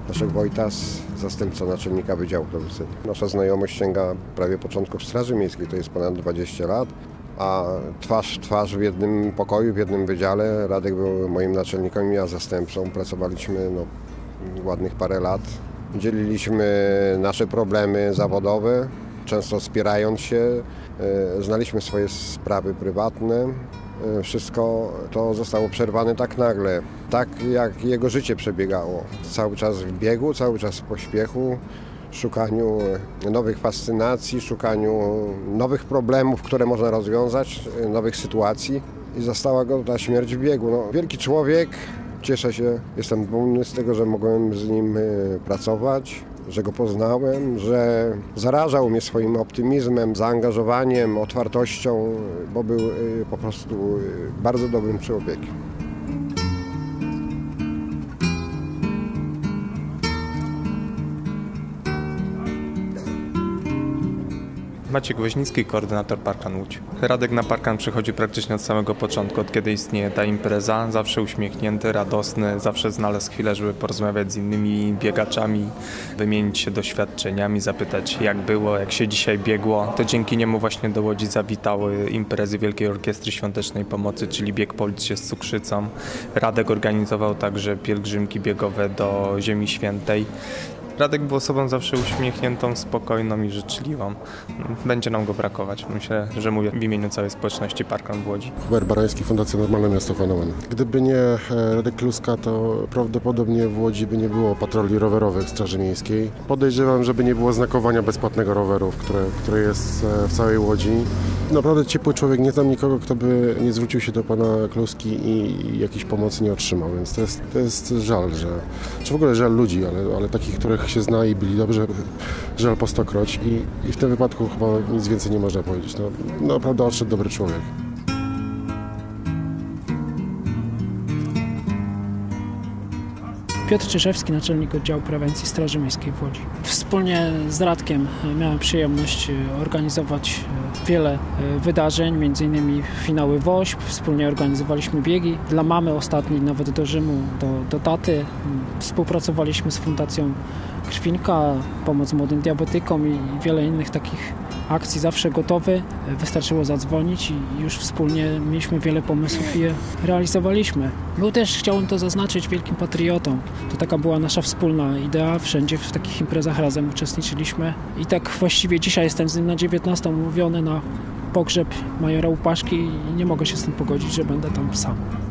Leszek Wojtas, zastępca naczelnika Wydziału Produkcyjnego. Nasza znajomość sięga prawie początków Straży Miejskiej, to jest ponad 20 lat. A twarz w twarz w jednym pokoju, w jednym wydziale. Radek był moim naczelnikiem, ja zastępcą. Pracowaliśmy ładnych parę lat. Dzieliliśmy nasze problemy zawodowe, często wspierając się. Znaliśmy swoje sprawy prywatne. Wszystko to zostało przerwane tak nagle, tak jak jego życie przebiegało. Cały czas w biegu, cały czas w pośpiechu, szukaniu nowych fascynacji, szukaniu nowych problemów, które można rozwiązać, nowych sytuacji. I zastała go ta śmierć w biegu. Wielki człowiek, cieszę się, jestem dumny z tego, że mogłem z nim pracować, że go poznałem, że zarażał mnie swoim optymizmem, zaangażowaniem, otwartością, bo był po prostu bardzo dobrym człowiekiem. Maciek Woźnicki, koordynator Parkan Łódź. Radek na Parkan przychodzi praktycznie od samego początku, od kiedy istnieje ta impreza. Zawsze uśmiechnięty, radosny, zawsze znalazł chwilę, żeby porozmawiać z innymi biegaczami, wymienić się doświadczeniami, zapytać jak było, jak się dzisiaj biegło. To dzięki niemu właśnie do Łodzi zawitały imprezy Wielkiej Orkiestry Świątecznej Pomocy, czyli bieg po Litsie z cukrzycą. Radek organizował także pielgrzymki biegowe do Ziemi Świętej. Radek był osobą zawsze uśmiechniętą, spokojną i życzliwą. Będzie nam go brakować. Myślę, że mówię w imieniu całej społeczności Parkan w Łodzi. Hubert Barański, Fundacja Normalne Miasto Fenomen. Gdyby nie Radek Kluska, to prawdopodobnie w Łodzi by nie było patroli rowerowych Straży Miejskiej. Podejrzewam, żeby nie było znakowania bezpłatnego rowerów, które jest w całej Łodzi. Naprawdę ciepły człowiek, nie znam nikogo, kto by nie zwrócił się do pana Kluski i jakiejś pomocy nie otrzymał, więc to jest żal, czy w ogóle żal ludzi, ale takich, których się zna i byli dobrze, żal po stokroć i w tym wypadku chyba nic więcej nie można powiedzieć. Naprawdę odszedł dobry człowiek. Piotr Czyżewski, naczelnik oddziału prewencji Straży Miejskiej w Łodzi. Wspólnie z Radkiem miałem przyjemność organizować wiele wydarzeń, m.in. finały WOŚP. Wspólnie organizowaliśmy biegi dla mamy, ostatni nawet do Rzymu, do taty. Współpracowaliśmy z Fundacją Krwinka, pomoc młodym diabetykom i wiele innych takich akcji, zawsze gotowy. Wystarczyło zadzwonić i już wspólnie mieliśmy wiele pomysłów i je realizowaliśmy. Był też, chciałem to zaznaczyć, wielkim patriotą. To taka była nasza wspólna idea. Wszędzie w takich imprezach razem uczestniczyliśmy. I tak właściwie dzisiaj jestem z nim na 19 umówiony na pogrzeb majora Łupaszki i nie mogę się z tym pogodzić, że będę tam sam.